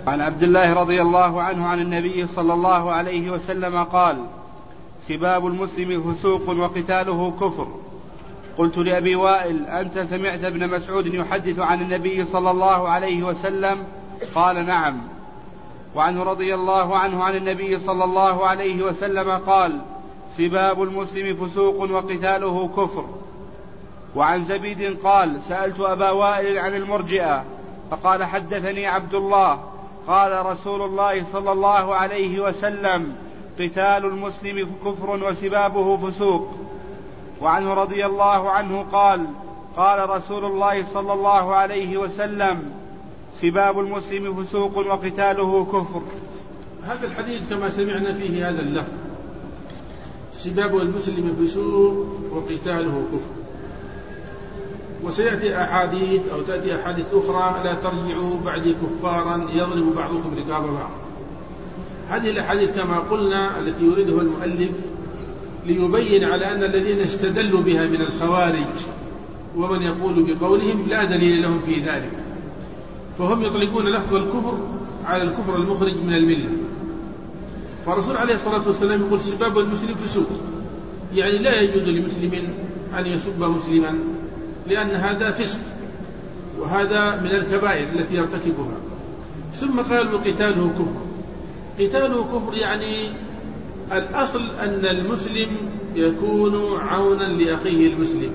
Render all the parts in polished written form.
عن عبد الله رضي الله عنه عن النبي صلى الله عليه وسلم قال: سباب المسلم فسوق وقتاله كفر. قلت لأبي وائل: أنت سمعت ابن مسعود يحدث عن النبي صلى الله عليه وسلم؟ قال: نعم. وعنه رضي الله عنه عن النبي صلى الله عليه وسلم قال: سباب المسلم فسوق وقتاله كفر. وعن زبيد قال: سألت أبا وائل عن المرجئة فقال: حدثني عبد الله قال رسول الله صلى الله عليه وسلم: قتال المسلم كفر وسبابه فسوق. وعنه رضي الله عنه قال: قال رسول الله صلى الله عليه وسلم: سباب المسلم فسوق وقتاله كفر. هذا الحديث كما سمعنا فيه هذا اللفظ: سباب المسلم فسوق وقتاله كفر. وسيأتي أحاديث أو تأتي أحاديث أخرى: لا ترجعوا بعدي كفارا يضرب بعضكم رقاب بعض. هذه الأحاديث كما قلنا التي يريدها المؤلف ليبين على أن الذين استدلوا بها من الخوارج ومن يقول بقولهم لا دليل لهم في ذلك، فهم يطلقون لفظ الكفر على الكفر المخرج من الملة. فالرسول عليه الصلاة والسلام يقول: سباب المسلم فسوق، يعني لا يجوز لمسلم أن يسب مسلما، لأن هذا فسق وهذا من الكبائر التي يرتكبها. ثم قال: وقتاله كفر. قتاله كفر يعني الأصل أن المسلم يكون عونا لأخيه المسلم،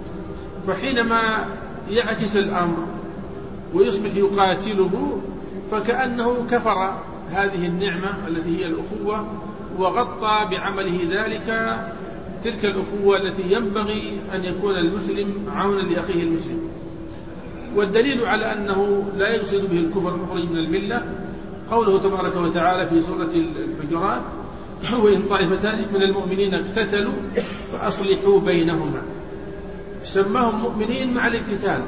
فحينما يعكس الأمر ويصبح يقاتله فكأنه كفر هذه النعمة التي هي الأخوة، وغطى بعمله ذلك تلك الأخوة التي ينبغي أن يكون المسلم عونا لأخيه المسلم. والدليل على أنه لا يقصد به الكفر المخرج من الملة قوله تبارك وتعالى في سورة الحجرات: وإن طائفتان من المؤمنين اقتتلوا فأصلحوا بينهما. سماهم مؤمنين مع الاقتتال: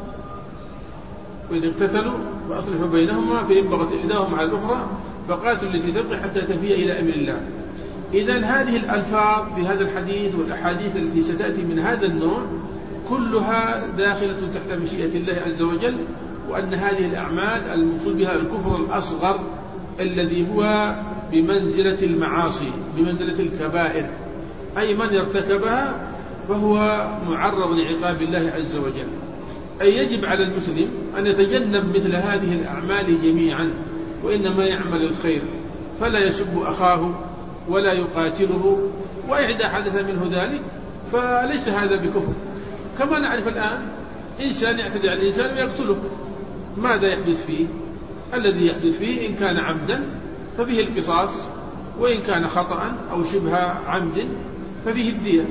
وإن اقتتلوا فأصلحوا بينهما فإن بغت إحداهما على الأخرى فقاتلوا التي تبغي حتى تفيء إلى أمر الله. إذن هذه الألفاظ في هذا الحديث والأحاديث التي ستأتي من هذا النوع كلها داخلة تحت مشيئة الله عز وجل، وأن هذه الأعمال المقصود بها الكفر الأصغر الذي هو بمنزلة المعاصي، بمنزلة الكبائر، أي من ارتكبها فهو معرض لعقاب الله عز وجل. أي يجب على المسلم أن يتجنب مثل هذه الأعمال جميعا، وإنما يعمل الخير فلا يسب أخاه ولا يقاتله، وإذا حدث منه ذلك فليس هذا بكفر. كما نعرف الآن إنسان يعتدي على الإنسان ويقتله، ماذا يحدث فيه؟ الذي يحدث فيه إن كان عمدا ففيه القصاص، وإن كان خطأ أو شبه عمد ففيه الدية.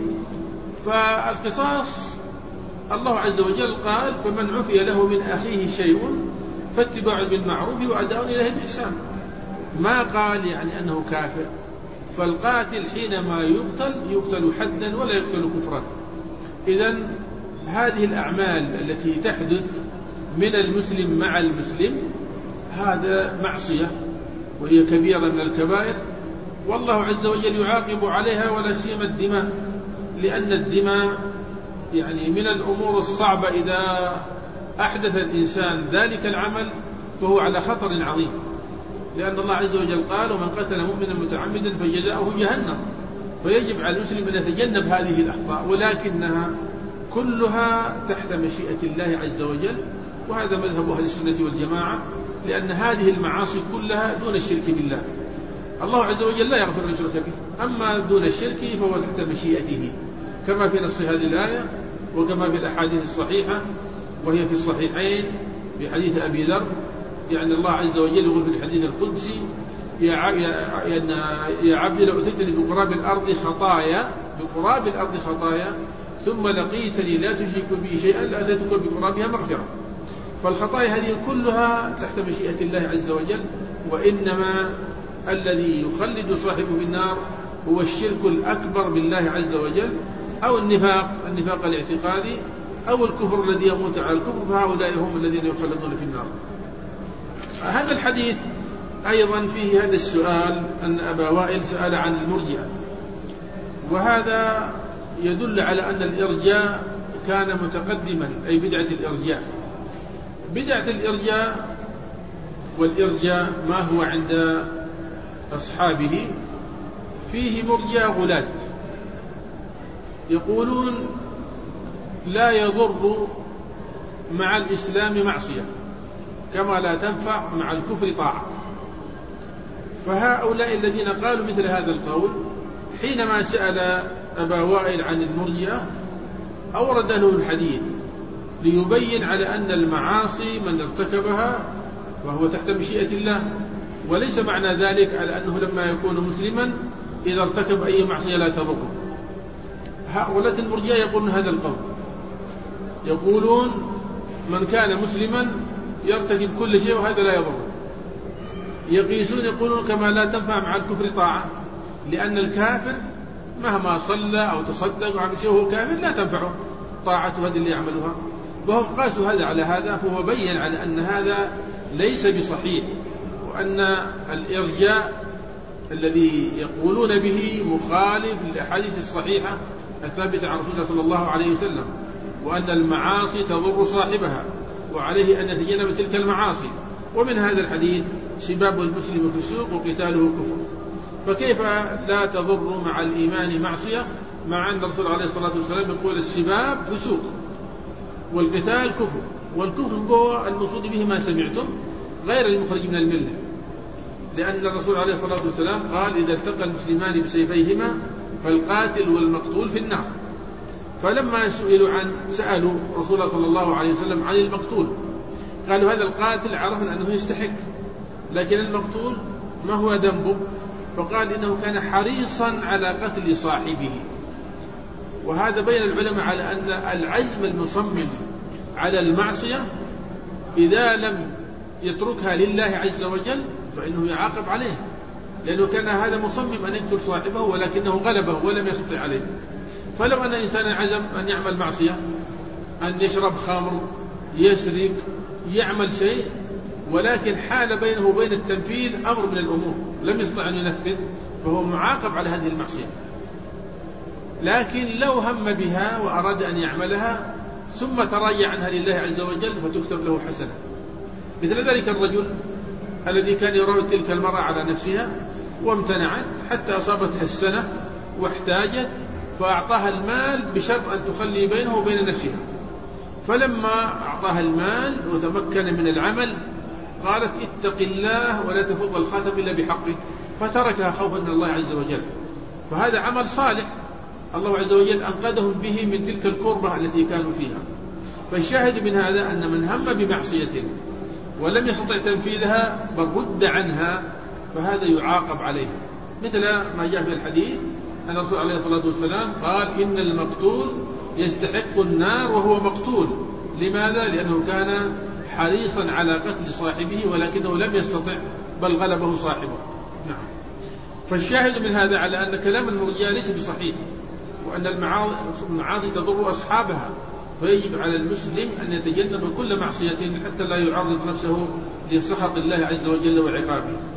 فالقصاص الله عز وجل قال: فمن عفي له من أخيه شيء فاتباع بالمعروف وأداء إليه بإحسان. ما قال يعني أنه كافر. فالقاتل حينما يقتل حدا ولا يقتل كفرا. إذن هذه الأعمال التي تحدث من المسلم مع المسلم هذا معصية، وهي كبيرة من الكبائر، والله عز وجل يعاقب عليها، ولا سيما الدماء، لأن الدماء يعني من الأمور الصعبة. إذا أحدث الإنسان ذلك العمل فهو على خطر عظيم، لأن الله عز وجل قال: ومن قتل مؤمنا متعمدا فجزاؤه جهنم. فيجب على المسلم أن يتجنب هذه الأخطاء، ولكنها كلها تحت مشيئة الله عز وجل، وهذا مذهب أهل السنة والجماعة، لأن هذه المعاصي كلها دون الشرك بالله. الله عز وجل لا يغفر أن يشرك به، أما دون الشرك فهو تحت مشيئته، كما في نص هذه الآية وكما في الأحاديث الصحيحة، وهي في الصحيحين في حديث أبي ذر. يعني الله عز وجل يقول في الحديث القدسي: يا عبدي لو أتيتني بقراب الأرض خطايا ثم لقيتني لا تشرك بي شيئا لأتيتك بقرابها مغفرة. فالخطايا هذه كلها تحت مشيئة الله عز وجل، وإنما الذي يخلد صاحبه في النار هو الشرك الأكبر بالله عز وجل، أو النفاق الاعتقادي، أو الكفر الذي يموت على الكفر، فهؤلاء هم الذين يخلدون في النار. هذا الحديث أيضا فيه هذا السؤال، أن أبا وائل سأل عن المرجئة، وهذا يدل على أن الإرجاء كان متقدما، أي بدعة الإرجاء. بدعة الإرجاء والإرجاء ما هو عند أصحابه. فيه مرجئة غلاة يقولون لا يضر مع الإسلام معصية كما لا تنفع مع الكفر طاعة. فهؤلاء الذين قالوا مثل هذا القول حينما سأل أبا وائل عن المرجئة أورد له الحديث ليبين على أن المعاصي من ارتكبها وهو تحت مشيئة الله، وليس معنى ذلك على أنه لما يكون مسلما إذا ارتكب أي معصية لا تضره. هؤلاء المرجئة يقولون هذا القول، يقولون من كان مسلما يرتكب كل شيء وهذا لا يضره. يقيسون يقولون كما لا تنفع مع الكفر طاعة، لأن الكافر مهما صلى أو تصدق وعمل شيء وهو كافر لا تنفعه طاعته هذه اللي يعملها. وهم قاسوا هذا على هذا، فهو بين على أن هذا ليس بصحيح، وأن الإرجاء الذي يقولون به مخالف للأحاديث الصحيحة الثابتة عن رسول الله صلى الله عليه وسلم، وأن المعاصي تضر صاحبها وعليه أن يتجنب تلك المعاصي. ومن هذا الحديث سباب المسلم فسوق وقتاله كفر، فكيف لا تضر مع الإيمان معصية مع أن الرسول عليه الصلاة والسلام يقول السباب فسوق والقتال كفر، والكفر هو المقصود به ما سمعتم غير المخرج من الملة، لأن الرسول عليه الصلاة والسلام قال إذا التقى المسلمان بسيفيهما فالقاتل والمقتول في النار. فلما سألوا رسول الله صلى الله عليه وسلم عن المقتول قالوا هذا القاتل عرفنا أنه يستحق، لكن المقتول ما هو ذنبه؟ فقال إنه كان حريصا على قتل صاحبه. وهذا بين العلماء على أن العزم المصمم على المعصية إذا لم يتركها لله عز وجل فإنه يعاقب عليه، لأنه كان هذا مصمم أن يقتل صاحبه ولكنه غلبه ولم يستطع عليه. فلو أن إنسانا عزم أن يعمل معصية، أن يشرب خمر، يسرق، يعمل شيء، ولكن حال بينه وبين التنفيذ أمر من الأمور لم يستطع أن ينفذ، فهو معاقب على هذه المعصية. لكن لو هم بها وأراد أن يعملها ثم تراجع عنها لله عز وجل فتكتب له حسنة. مثل ذلك الرجل الذي كان يراود تلك المرأة على نفسها وامتنعت حتى أصابتها السنة واحتاجت، فأعطاها المال بشرط أن تخلي بينه وبين نفسها. فلما أعطاها المال وتمكن من العمل قالت اتق الله ولا تفض الخاتم إلا بحقه، فتركها خوفا من الله عز وجل. فهذا عمل صالح الله عز وجل أنقذهم به من تلك الكربة التي كانوا فيها. فالشاهد من هذا أن من هم بمعصية ولم يستطع تنفيذها بل رد عنها فهذا يعاقب عليه، مثل ما جاء في الحديث أن الرسول عليه الصلاة والسلام قال إن المقتول يستحق النار وهو مقتول. لماذا؟ لأنه كان حريصا على قتل صاحبه ولكنه لم يستطع بل غلبه صاحبه. نعم. فالشاهد من هذا على أن كلام المرجئة ليس بصحيح، وأن المعاصي تضر أصحابها، فيجب على المسلم أن يتجنب كل معصية حتى لا يعرض نفسه لسخط الله عز وجل وعقابه.